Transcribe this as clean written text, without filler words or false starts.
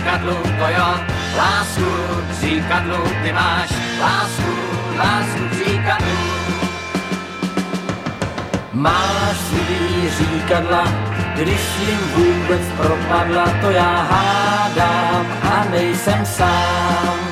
říkadlu, to jo. Lásku k říkadlu, ty máš lásku k říkadlu. Máš svý říkadla, když jim vůbec propadla, to já hádám a nejsem sám.